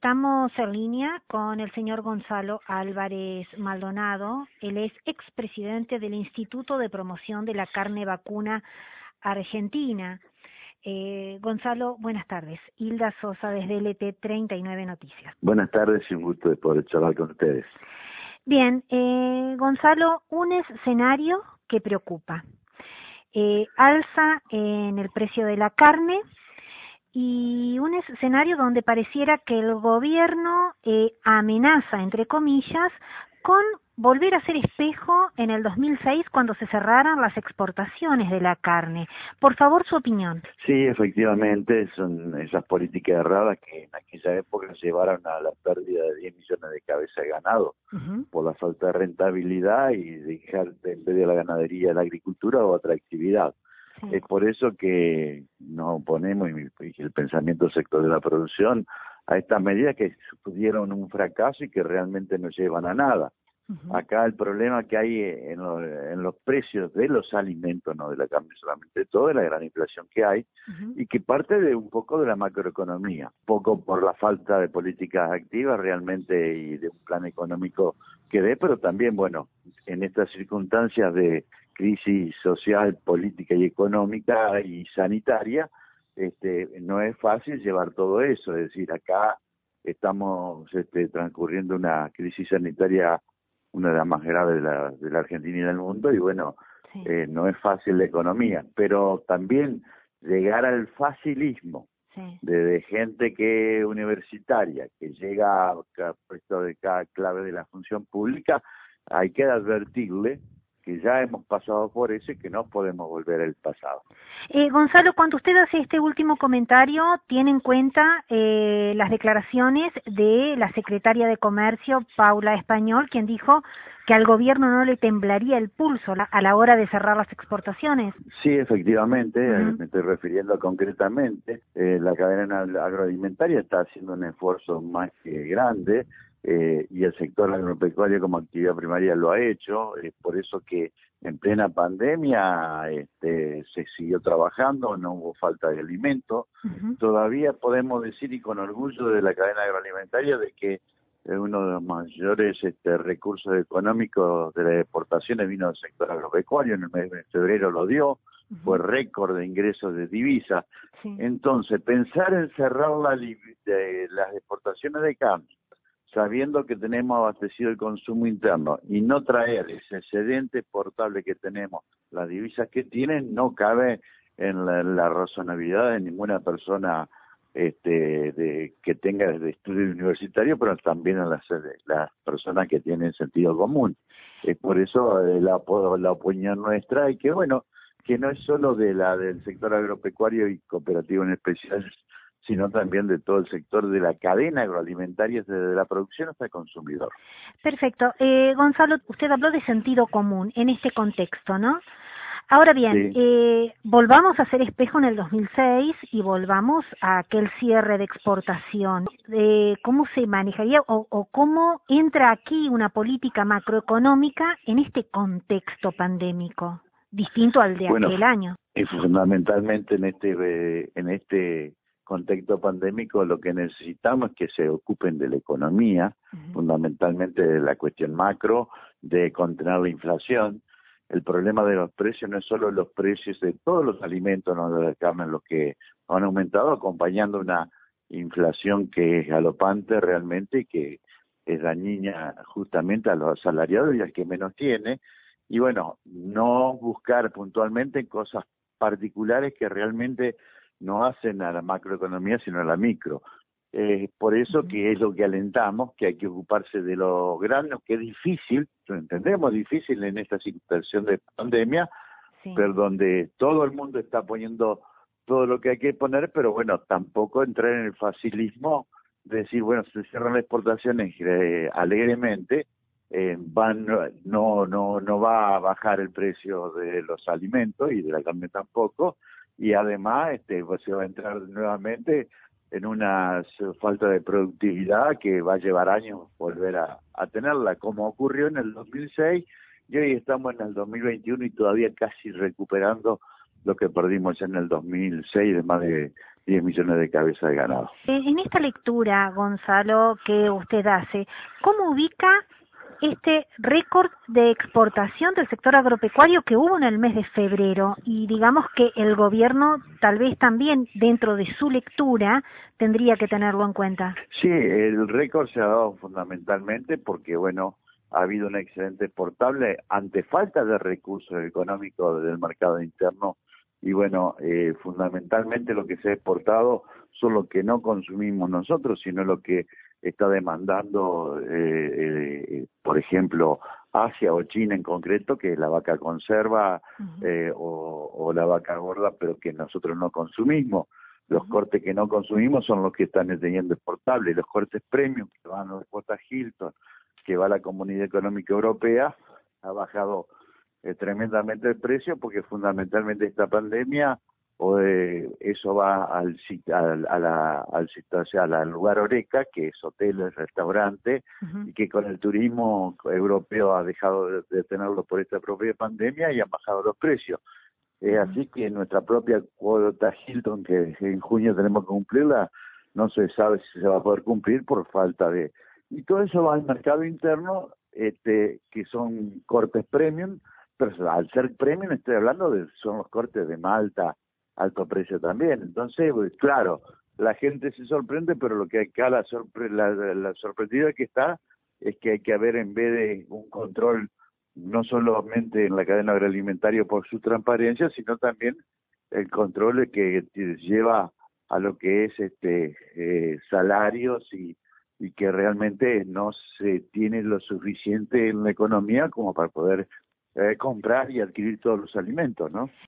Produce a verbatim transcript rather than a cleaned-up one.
Estamos en línea con el señor Gonzalo Álvarez Maldonado. Él es expresidente del Instituto de Promoción de la Carne Vacuna Argentina. Eh, Gonzalo, buenas tardes. Hilda Sosa desde L T treinta y nueve Noticias. Buenas tardes y un gusto de poder charlar con ustedes. Bien, eh, Gonzalo, un escenario que preocupa. Eh, alza en el precio de la carne y un escenario donde pareciera que el gobierno eh, amenaza, entre comillas, con volver a ser espejo en el dos mil seis cuando se cerraran las exportaciones de la carne. Por favor, su opinión. Sí, efectivamente, son esas políticas erradas que en aquella época llevaron a la pérdida de diez millones de cabezas de ganado uh-huh. por la falta de rentabilidad y dejar en vez de la ganadería la agricultura o otra actividad. Sí. Es por eso que nos oponemos, y el pensamiento sector de la producción, a estas medidas que supusieron un fracaso y que realmente no llevan a nada. Uh-huh. Acá el problema que hay en, lo, en los precios de los alimentos, no de la carne solamente, toda la gran inflación que hay, uh-huh. y que parte de un poco de la macroeconomía, poco por la falta de políticas activas realmente y de un plan económico que dé, pero también, bueno, en estas circunstancias de crisis social, política y económica y sanitaria, este, no es fácil llevar todo eso. Es decir, acá estamos este, transcurriendo una crisis sanitaria, una de las más graves de la, de la Argentina y del mundo, y bueno, sí. eh, no es fácil la economía, pero también llegar al facilismo sí. de, de gente que universitaria, que llega a puesto de cada clave de la función pública, hay que advertirle que ya hemos pasado por eso y que no podemos volver al pasado. Eh, Gonzalo, cuando usted hace este último comentario, ¿tiene en cuenta eh, las declaraciones de la secretaria de Comercio, Paula Español, quien dijo que al gobierno no le temblaría el pulso a la hora de cerrar las exportaciones? Sí, efectivamente, uh-huh. me estoy refiriendo concretamente. Eh, la cadena agroalimentaria está haciendo un esfuerzo más que grande, Eh, y el sector agropecuario como actividad primaria lo ha hecho. Es por eso que en plena pandemia este, se siguió trabajando, no hubo falta de alimento. Uh-huh. Todavía podemos decir, y con orgullo de la cadena agroalimentaria, de que uno de los mayores este, recursos económicos de las exportaciones vino del sector agropecuario. En el mes de febrero lo dio, uh-huh. fue récord de ingresos de divisas. Sí. Entonces, pensar en cerrar la, de, las exportaciones de carne, sabiendo que tenemos abastecido el consumo interno y no traer ese excedente exportable que tenemos, las divisas que tienen, no cabe en la, la razonabilidad de ninguna persona este, de, que tenga de estudio universitario, pero también en las, las personas que tienen sentido común. Es por eso eh, la, la opinión nuestra, y que bueno, que no es solo de la del sector agropecuario y cooperativo en especial, sino también de todo el sector de la cadena agroalimentaria, desde la producción hasta el consumidor. Perfecto. Eh, Gonzalo, usted habló de sentido común en este contexto, ¿no? Ahora bien, sí. eh, volvamos a ser espejo en el dos mil seis y volvamos a aquel cierre de exportación. Eh, ¿Cómo se manejaría o, o cómo entra aquí una política macroeconómica en este contexto pandémico, distinto al de bueno, aquel año? Es fundamentalmente en este eh, en este contexto pandémico lo que necesitamos es que se ocupen de la economía, uh-huh. fundamentalmente de la cuestión macro, de contener la inflación. El problema de los precios no es solo los precios de todos los alimentos, no de la carne, los que han aumentado, acompañando una inflación que es galopante realmente y que es dañina justamente a los asalariados y al que menos tiene. Y bueno, no buscar puntualmente cosas particulares que realmente no hacen a la macroeconomía, sino a la micro. Eh, por eso que es lo que alentamos, que hay que ocuparse de los granos, que es difícil, lo entendemos, difícil en esta situación de pandemia, sí. pero donde todo el mundo está poniendo todo lo que hay que poner, pero bueno, tampoco entrar en el facilismo de decir, bueno, se cierran las exportaciones eh, alegremente, eh, van no no no va a bajar el precio de los alimentos y de la carne tampoco, y además este pues se va a entrar nuevamente en una falta de productividad que va a llevar años volver a, a tenerla, como ocurrió en el dos mil seis, y hoy estamos en el dos mil veintiuno y todavía casi recuperando lo que perdimos en el dos mil seis de más de diez millones de cabezas de ganado. En esta lectura, Gonzalo, que usted hace, ¿cómo ubica este récord de exportación del sector agropecuario que hubo en el mes de febrero? Y digamos que el gobierno tal vez también dentro de su lectura tendría que tenerlo en cuenta. Sí, el récord se ha dado fundamentalmente porque, bueno, ha habido un excedente exportable ante falta de recursos económicos del mercado interno y, bueno, eh, fundamentalmente lo que se ha exportado son lo que no consumimos nosotros, sino lo que está demandando, eh, eh, por ejemplo, Asia o China en concreto, que es la vaca conserva uh-huh. eh, o, o la vaca gorda, pero que nosotros no consumimos. Los uh-huh. cortes que no consumimos son los que están teniendo exportables. Los cortes premium que van a los exportas Hilton, que va a la Comunidad Económica Europea, ha bajado eh, tremendamente el precio porque fundamentalmente esta pandemia o de, eso va al al a la, al, o sea, al lugar Oreca, que es hoteles, restaurante, uh-huh. y que con el turismo europeo ha dejado de, de tenerlo por esta propia pandemia y han bajado los precios. Es uh-huh. así que nuestra propia cuota Hilton, que en junio tenemos que cumplirla, no se sabe si se va a poder cumplir por falta de... Y todo eso va al mercado interno, este, que son cortes premium, pero al ser premium estoy hablando de son los cortes de Malta, alto precio también. Entonces, pues, claro, la gente se sorprende, pero lo que acá la, sorpre la, la sorprendida que está es que hay que haber, en vez de un control no solamente en la cadena agroalimentaria por su transparencia, sino también el control que lleva a lo que es este eh, salarios y, y que realmente no se tiene lo suficiente en la economía como para poder eh, comprar y adquirir todos los alimentos, ¿no?